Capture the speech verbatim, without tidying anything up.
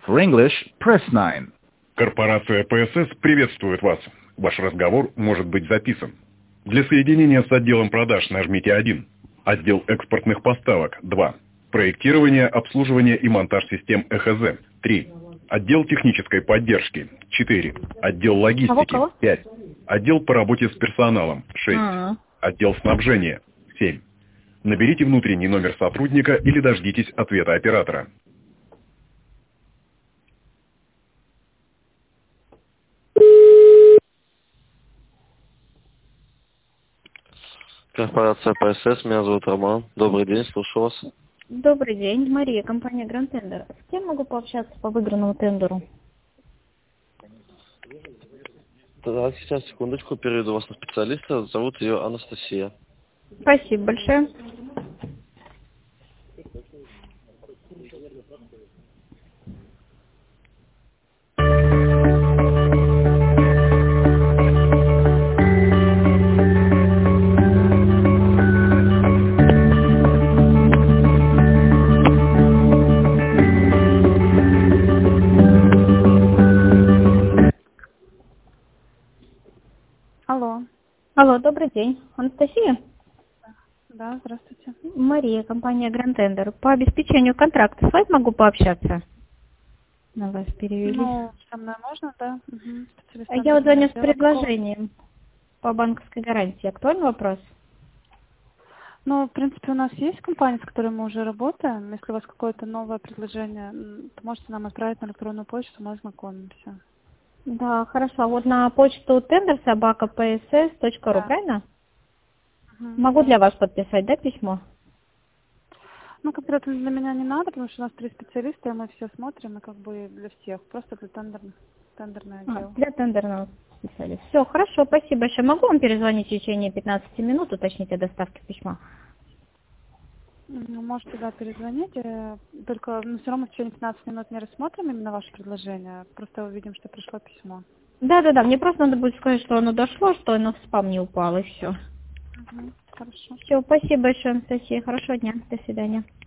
For English, press nine. Корпорация пэ эс эс приветствует вас. Ваш разговор может быть записан. Для соединения с отделом продаж нажмите один. Отдел экспортных поставок два. Проектирование, обслуживание и монтаж систем э ха зэ три. Отдел технической поддержки четыре. Отдел логистики пять. Отдел по работе с персоналом шесть. А-а. Отдел снабжения семь. Наберите внутренний номер сотрудника или дождитесь ответа оператора. Корпорация пэ эс эс, меня зовут Роман. Добрый день, слушаю вас. Добрый день, Мария, компания Grand Tender. С кем могу пообщаться по выигранному тендеру? Так, сейчас, секундочку, переведу вас на специалиста. Зовут ее Анастасия. Спасибо большое. Алло. Алло, добрый день. Анастасия? Да, здравствуйте. Мария, компания Grand Tender. По обеспечению контракта с вами могу пообщаться? На вас перевели. Ну, со мной можно, да. Угу. А я вот звоню с предложением по банковской гарантии. Актуальный вопрос? Ну, в принципе, у нас есть компания, с которой мы уже работаем. Если у вас какое-то новое предложение, то можете нам отправить на электронную почту, мы ознакомимся. Да, хорошо. А вот на почту тендер собака пэ эс эс точка ру, да. Правильно? Угу. Могу для вас подписать, да, письмо? Ну, конкретно для меня не надо, потому что у нас три специалиста, и мы все смотрим, и как бы для всех. Просто для тендерных, тендерное отдел. А, для тендерного специалиста. Все, хорошо, спасибо большое. Могу вам перезвонить в течение пятнадцати минут, уточнить о доставке письма? Ну, можете, да, перезвонить. Только ну, все равно в течение пятнадцати минут не рассмотрим именно ваше предложение. Просто увидим, что пришло письмо. Да-да-да, мне просто надо будет сказать, что оно дошло, что оно в спам не упало, и все. Угу, хорошо. Все, спасибо большое, Анастасия. Хорошего дня. До свидания.